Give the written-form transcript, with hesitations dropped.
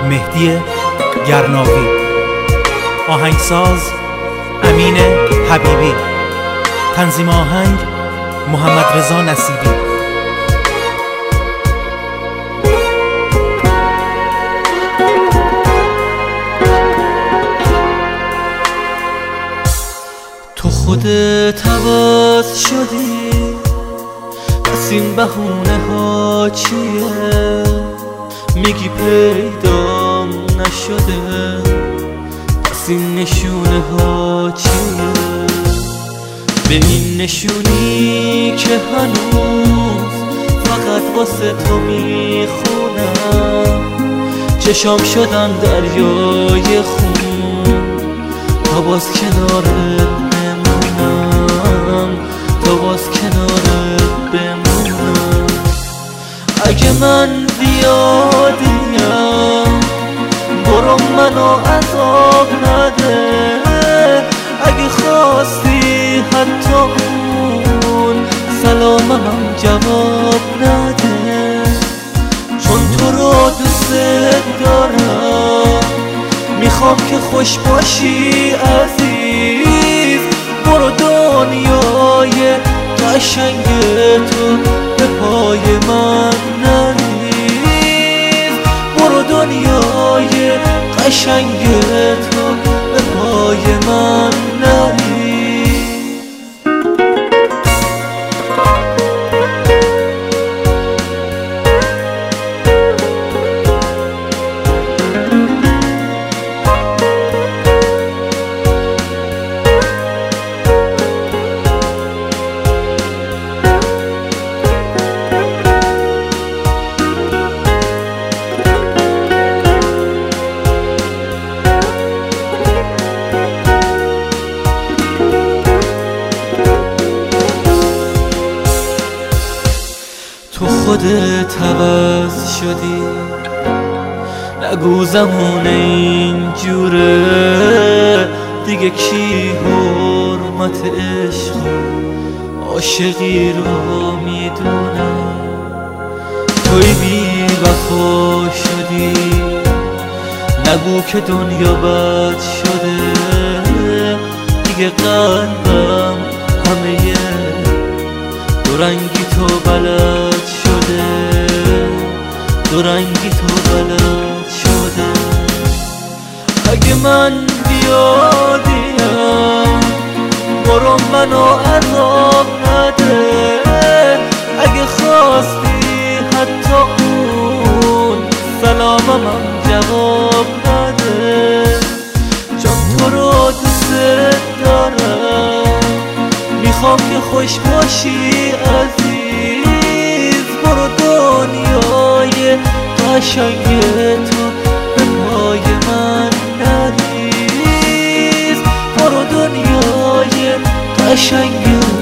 مهدی گرناوی، آهنگساز امین حبیبی، تنظیم آهنگ محمد رضا نصیبی. تو خودت عوض شدی، پس این بهونه ها چیه؟ میگی پیدام نشده، پس این نشونه ها چیه؟ به این نشونی که هنوز فقط واسه تو میخونم، چشام شدن دریای خون تا باز کنارت بمونم، تا باز کنارت بمونم. اگه من زیادیم برو منو عذاب نده، اگه خواستی حتی اون سلامم جواب نده، چون تو رو دوست دارم، میخوام که خوش باشی عزیز. برو دنیای قشنگ تو به پای من نریز، برو دنیای قشنگ تو به پای من نریز. تو خودت عوض شدی، نگو زمان اینجوره دیگه، کی حرمت عشق عاشقی رو میدونه؟ توی بی وفا شدی، نگو که دنیا بد شده، دیگه قلبم همه دو رنگی تو بلد شده، دو رنگی تو بلد شده. اگه من بیادیم برو منو عذاب نده، اگه خواستی حتی اون سلامم جواب نده، چون تو رو دوست دارم، میخوام که خوش باشی عزیز. برو دنیای قشنگ تو به پای من نریز، برو دنیای قشنگ